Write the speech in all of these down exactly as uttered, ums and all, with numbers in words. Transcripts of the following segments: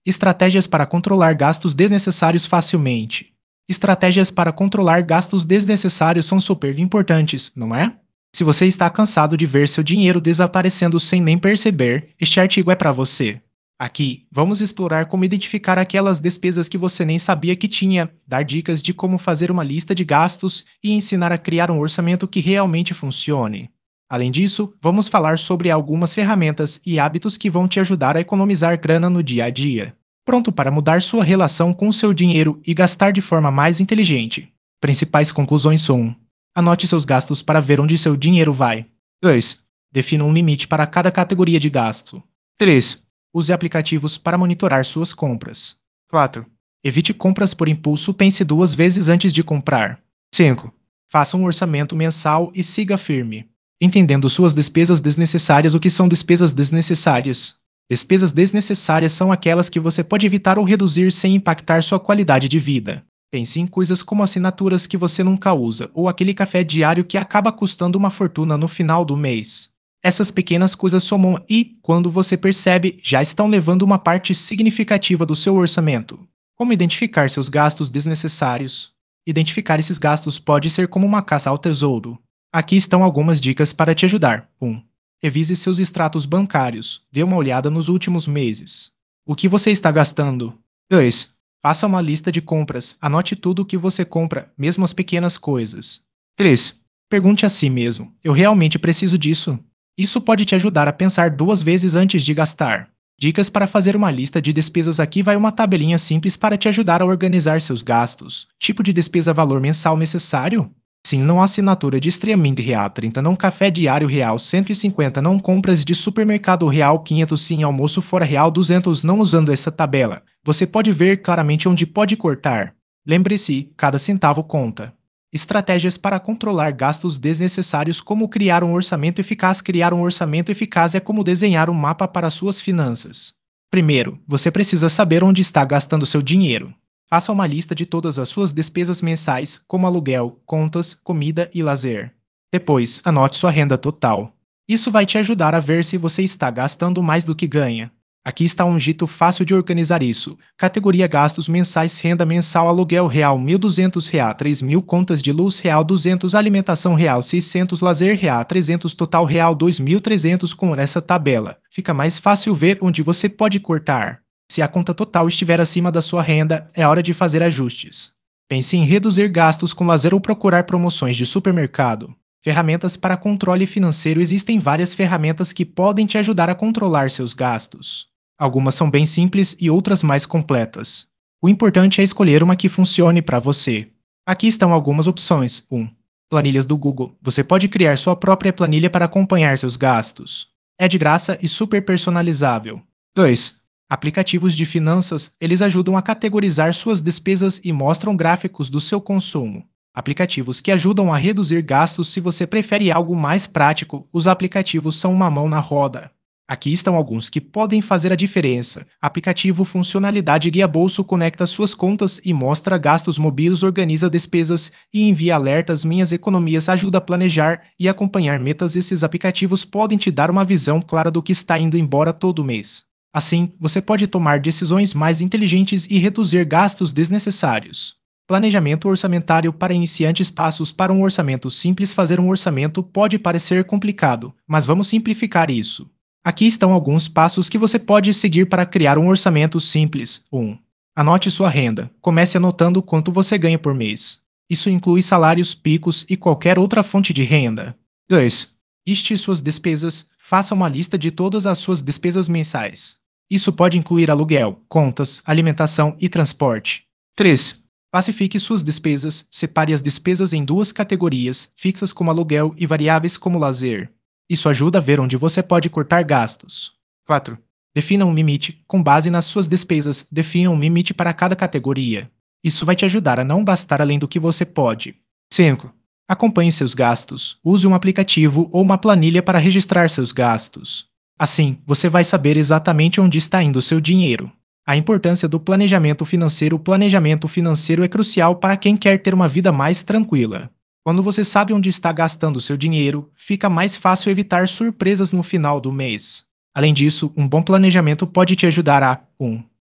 Estratégias para controlar gastos desnecessários facilmente. Estratégias para controlar gastos desnecessários são super importantes, não é? Se você está cansado de ver seu dinheiro desaparecendo sem nem perceber, este artigo é para você. Aqui, vamos explorar como identificar aquelas despesas que você nem sabia que tinha, dar dicas de como fazer uma lista de gastos e ensinar a criar um orçamento que realmente funcione. Além disso, vamos falar sobre algumas ferramentas e hábitos que vão te ajudar a economizar grana no dia a dia. Pronto para mudar sua relação com o seu dinheiro e gastar de forma mais inteligente. Principais conclusões são: um. Anote seus gastos para ver onde seu dinheiro vai. dois. Defina um limite para cada categoria de gasto. três. Use aplicativos para monitorar suas compras. quatro. Evite compras por impulso, pense duas vezes antes de comprar. cinco. Faça um orçamento mensal e siga firme, entendendo suas despesas desnecessárias. O que são despesas desnecessárias? Despesas desnecessárias são aquelas que você pode evitar ou reduzir sem impactar sua qualidade de vida. Pense em coisas como assinaturas que você nunca usa ou aquele café diário que acaba custando uma fortuna no final do mês. Essas pequenas coisas somam e, quando você percebe, já estão levando uma parte significativa do seu orçamento. Como identificar seus gastos desnecessários? Identificar esses gastos pode ser como uma caça ao tesouro. Aqui estão algumas dicas para te ajudar. um. Revise seus extratos bancários. Dê uma olhada nos últimos meses. O que você está gastando? dois. Faça uma lista de compras. Anote tudo o que você compra, mesmo as pequenas coisas. três. Pergunte a si mesmo: eu realmente preciso disso? Isso pode te ajudar a pensar duas vezes antes de gastar. Dicas para fazer uma lista de despesas. Aqui vai uma tabelinha simples para te ajudar a organizar seus gastos. Tipo de despesa: valor mensal necessário? Sim, não assinatura de streaming real trinta, não café diário real cento e cinquenta, não compras de supermercado real quinhentos, sim almoço fora real duzentos. Não usando essa tabela, você pode ver claramente onde pode cortar. Lembre-se, cada centavo conta. Estratégias para controlar gastos desnecessários. Como criar um orçamento eficaz? Criar um orçamento eficaz é como desenhar um mapa para suas finanças. Primeiro, você precisa saber onde está gastando seu dinheiro. Faça uma lista de todas as suas despesas mensais, como aluguel, contas, comida e lazer. Depois, anote sua renda total. Isso vai te ajudar a ver se você está gastando mais do que ganha. Aqui está um jeito fácil de organizar isso. Categoria: gastos mensais, renda mensal, aluguel real mil e duzentos real, três mil, contas de luz real duzentos, alimentação real seiscentos, lazer real trezentos, total real dois mil e trezentos. Com essa tabela, fica mais fácil ver onde você pode cortar. Se a conta total estiver acima da sua renda, é hora de fazer ajustes. Pense em reduzir gastos com lazer ou procurar promoções de supermercado. Ferramentas para controle financeiro. Existem várias ferramentas que podem te ajudar a controlar seus gastos. Algumas são bem simples e outras mais completas. O importante é escolher uma que funcione para você. Aqui estão algumas opções. um. Planilhas do Google. Você pode criar sua própria planilha para acompanhar seus gastos. É de graça e super personalizável. dois. Aplicativos de finanças. Eles ajudam a categorizar suas despesas e mostram gráficos do seu consumo. Aplicativos que ajudam a reduzir gastos. Se você prefere algo mais prático, os aplicativos são uma mão na roda. Aqui estão alguns que podem fazer a diferença. Aplicativo Funcionalidade Guia Bolso conecta suas contas e mostra gastos. Mobilos organiza despesas e envia alertas. Minhas Economias ajuda a planejar e acompanhar metas. Esses aplicativos podem te dar uma visão clara do que está indo embora todo mês. Assim, você pode tomar decisões mais inteligentes e reduzir gastos desnecessários. Planejamento orçamentário para iniciantes. Passos para um orçamento simples. Fazer um orçamento pode parecer complicado, mas vamos simplificar isso. Aqui estão alguns passos que você pode seguir para criar um orçamento simples. um. Anote sua renda. Comece anotando quanto você ganha por mês. Isso inclui salários, picos e qualquer outra fonte de renda. dois. Liste suas despesas. Faça uma lista de todas as suas despesas mensais. Isso pode incluir aluguel, contas, alimentação e transporte. três. Classifique suas despesas. Separe as despesas em duas categorias, fixas como aluguel e variáveis como lazer. Isso ajuda a ver onde você pode cortar gastos. quatro. Defina um limite. Com base nas suas despesas, defina um limite para cada categoria. Isso vai te ajudar a não gastar além do que você pode. cinco. Acompanhe seus gastos. Use um aplicativo ou uma planilha para registrar seus gastos. Assim, você vai saber exatamente onde está indo o seu dinheiro. A importância do planejamento financeiro. O planejamento financeiro é crucial para quem quer ter uma vida mais tranquila. Quando você sabe onde está gastando seu dinheiro, fica mais fácil evitar surpresas no final do mês. Além disso, um bom planejamento pode te ajudar a um.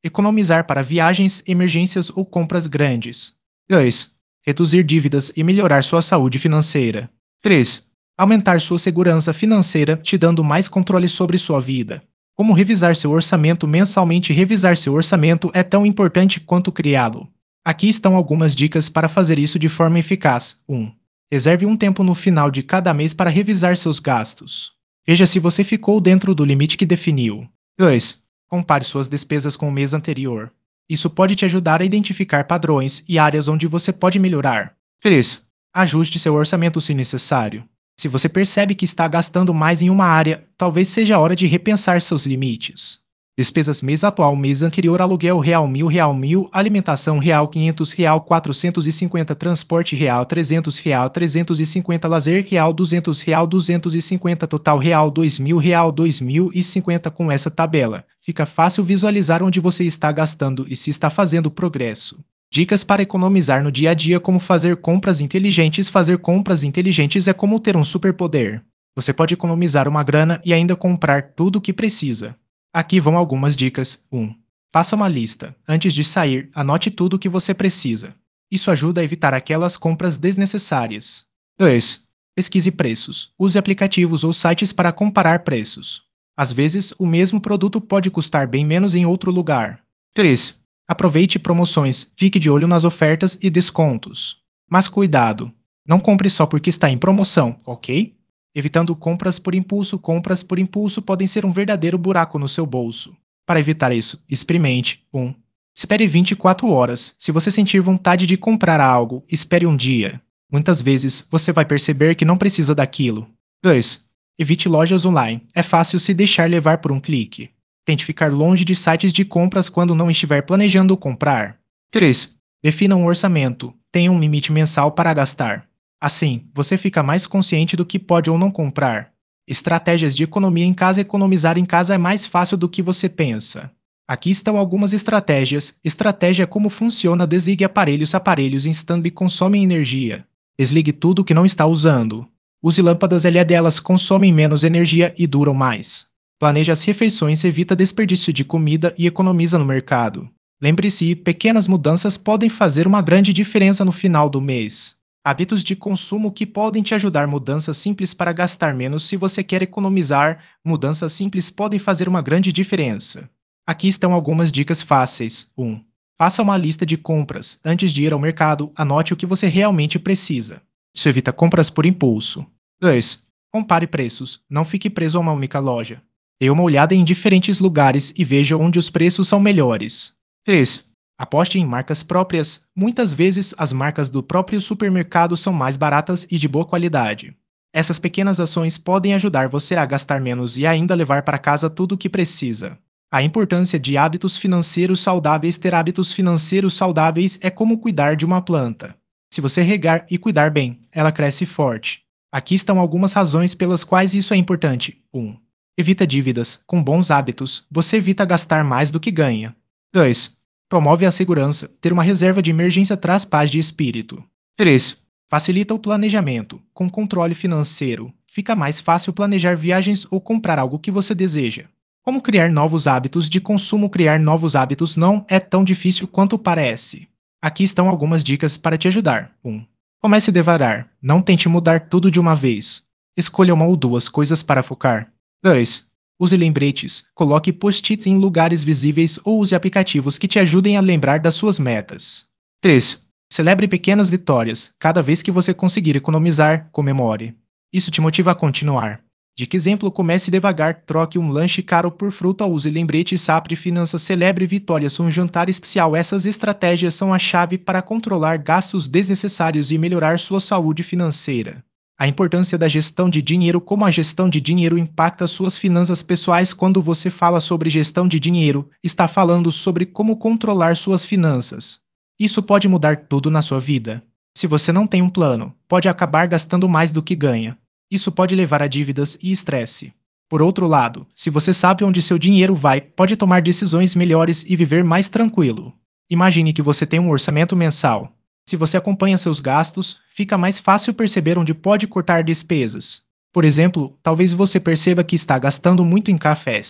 Economizar para viagens, emergências ou compras grandes. dois. Reduzir dívidas e melhorar sua saúde financeira. três. Aumentar sua segurança financeira, te dando mais controle sobre sua vida. Como revisar seu orçamento mensalmente? Revisar seu orçamento é tão importante quanto criá-lo. Aqui estão algumas dicas para fazer isso de forma eficaz. um. Reserve um tempo no final de cada mês para revisar seus gastos. Veja se você ficou dentro do limite que definiu. dois. Compare suas despesas com o mês anterior. Isso pode te ajudar a identificar padrões e áreas onde você pode melhorar. três. Ajuste seu orçamento se necessário. Se você percebe que está gastando mais em uma área, talvez seja a hora de repensar seus limites. Despesas mês atual, mês anterior, aluguel real mil, real mil, alimentação real quinhentos, real quatrocentos e cinquenta, transporte real trezentos, real trezentos e cinquenta, lazer real duzentos, real duzentos e cinquenta, total real dois mil, real dois mil e cinquenta. Com essa tabela, fica fácil visualizar onde você está gastando e se está fazendo progresso. Dicas para economizar no dia a dia: como fazer compras inteligentes. Fazer compras inteligentes é como ter um superpoder. Você pode economizar uma grana e ainda comprar tudo o que precisa. Aqui vão algumas dicas. um. Faça uma lista. Antes de sair, anote tudo o que você precisa. Isso ajuda a evitar aquelas compras desnecessárias. dois. Pesquise preços. Use aplicativos ou sites para comparar preços. Às vezes, o mesmo produto pode custar bem menos em outro lugar. três. Aproveite promoções. Fique de olho nas ofertas e descontos. Mas cuidado! Não compre só porque está em promoção, ok? Evitando compras por impulso. Compras por impulso podem ser um verdadeiro buraco no seu bolso. Para evitar isso, experimente. um. Espere vinte e quatro horas. Se você sentir vontade de comprar algo, espere um dia. Muitas vezes, você vai perceber que não precisa daquilo. dois. Evite lojas online. É fácil se deixar levar por um clique. Tente ficar longe de sites de compras quando não estiver planejando comprar. três. Defina um orçamento. Tenha um limite mensal para gastar. Assim, você fica mais consciente do que pode ou não comprar. Estratégias de economia em casa. Economizar em casa é mais fácil do que você pensa. Aqui estão algumas estratégias. Estratégia: como funciona. Desligue aparelhos. Aparelhos em stand-by consomem energia. Desligue tudo que não está usando. Use lâmpadas L E D. Elas consomem menos energia e duram mais. Planeje as refeições. Evita desperdício de comida e economiza no mercado. Lembre-se, pequenas mudanças podem fazer uma grande diferença no final do mês. Hábitos de consumo que podem te ajudar. Mudanças simples para gastar menos. Se você quer economizar, mudanças simples podem fazer uma grande diferença. Aqui estão algumas dicas fáceis. um. Faça uma lista de compras. Antes de ir ao mercado, anote o que você realmente precisa. Isso evita compras por impulso. dois. Compare preços. Não fique preso a uma única loja. Dê uma olhada em diferentes lugares e veja onde os preços são melhores. três. Aposte em marcas próprias. Muitas vezes, as marcas do próprio supermercado são mais baratas e de boa qualidade. Essas pequenas ações podem ajudar você a gastar menos e ainda levar para casa tudo o que precisa. A importância de hábitos financeiros saudáveis. Ter hábitos financeiros saudáveis é como cuidar de uma planta. Se você regar e cuidar bem, ela cresce forte. Aqui estão algumas razões pelas quais isso é importante. um. Evita dívidas. Com bons hábitos, você evita gastar mais do que ganha. dois. Promove a segurança. Ter uma reserva de emergência traz paz de espírito. três. Facilita o planejamento. Com controle financeiro, fica mais fácil planejar viagens ou comprar algo que você deseja. Como criar novos hábitos de consumo? Criar novos hábitos não é tão difícil quanto parece. Aqui estão algumas dicas para te ajudar. um. Comece devagar. Não tente mudar tudo de uma vez. Escolha uma ou duas coisas para focar. dois. Use lembretes. Coloque post-its em lugares visíveis ou use aplicativos que te ajudem a lembrar das suas metas. três. Celebre pequenas vitórias. Cada vez que você conseguir economizar, comemore. Isso te motiva a continuar. Dica exemplo: comece devagar, troque um lanche caro por fruta, use lembretes, S A P de finanças, celebre vitórias, um jantar especial. Essas estratégias são a chave para controlar gastos desnecessários e melhorar sua saúde financeira. A importância da gestão de dinheiro. Como a gestão de dinheiro impacta suas finanças pessoais? Quando você fala sobre gestão de dinheiro, está falando sobre como controlar suas finanças. Isso pode mudar tudo na sua vida. Se você não tem um plano, pode acabar gastando mais do que ganha. Isso pode levar a dívidas e estresse. Por outro lado, se você sabe onde seu dinheiro vai, pode tomar decisões melhores e viver mais tranquilo. Imagine que você tem um orçamento mensal. Se você acompanha seus gastos, fica mais fácil perceber onde pode cortar despesas. Por exemplo, talvez você perceba que está gastando muito em cafés.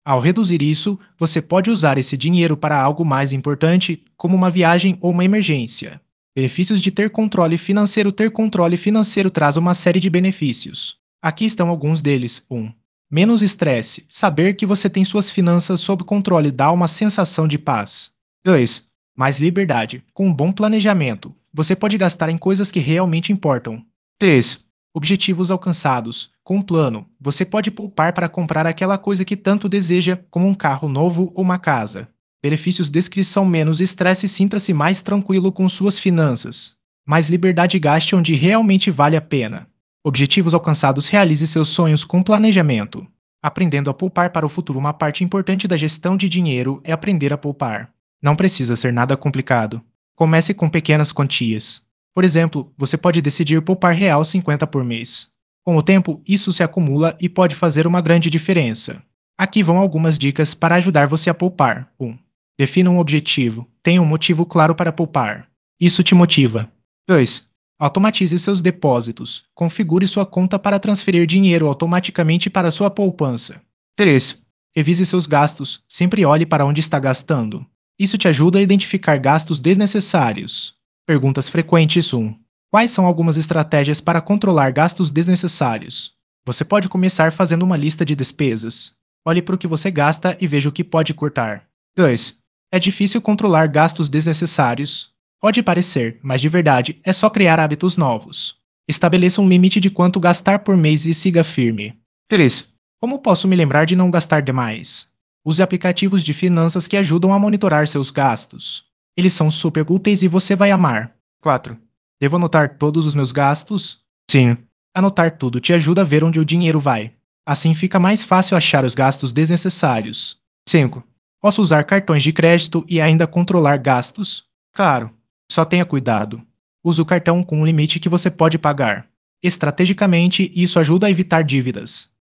Ao reduzir isso, você pode usar esse dinheiro para algo mais importante, como uma viagem ou uma emergência. Benefícios de ter controle financeiro. Ter controle financeiro traz uma série de benefícios. Aqui estão alguns deles. um. Menos estresse. Saber que você tem suas finanças sob controle dá uma sensação de paz. dois. Mais liberdade. Com um bom planejamento, você pode gastar em coisas que realmente importam. três. Objetivos alcançados. Com um plano, você pode poupar para comprar aquela coisa que tanto deseja, como um carro novo ou uma casa. Benefícios. Descrição. Menos estresse. Sinta-se mais tranquilo com suas finanças. Mais liberdade. Gaste onde realmente vale a pena. Objetivos alcançados. Realize seus sonhos com planejamento. Aprendendo a poupar para o futuro. Uma parte importante da gestão de dinheiro é aprender a poupar. Não precisa ser nada complicado. Comece com pequenas quantias. Por exemplo, você pode decidir poupar real cinquenta por mês. Com o tempo, isso se acumula e pode fazer uma grande diferença. Aqui vão algumas dicas para ajudar você a poupar. um. Defina um objetivo. Tenha um motivo claro para poupar. Isso te motiva. dois. Automatize seus depósitos. Configure sua conta para transferir dinheiro automaticamente para sua poupança. três. Revise seus gastos. Sempre olhe para onde está gastando. Isso te ajuda a identificar gastos desnecessários. Perguntas frequentes. um. Quais são algumas estratégias para controlar gastos desnecessários? Você pode começar fazendo uma lista de despesas. Olhe para o que você gasta e veja o que pode cortar. dois. É difícil controlar gastos desnecessários? Pode parecer, mas de verdade é só criar hábitos novos. Estabeleça um limite de quanto gastar por mês e siga firme. três. Como posso me lembrar de não gastar demais? Use aplicativos de finanças que ajudam a monitorar seus gastos. Eles são super úteis e você vai amar. quatro. Devo anotar todos os meus gastos? Sim. Anotar tudo te ajuda a ver onde o dinheiro vai. Assim fica mais fácil achar os gastos desnecessários. cinco. Posso usar cartões de crédito e ainda controlar gastos? Claro. Só tenha cuidado. Use o cartão com um limite que você pode pagar. Estrategicamente, isso ajuda a evitar dívidas.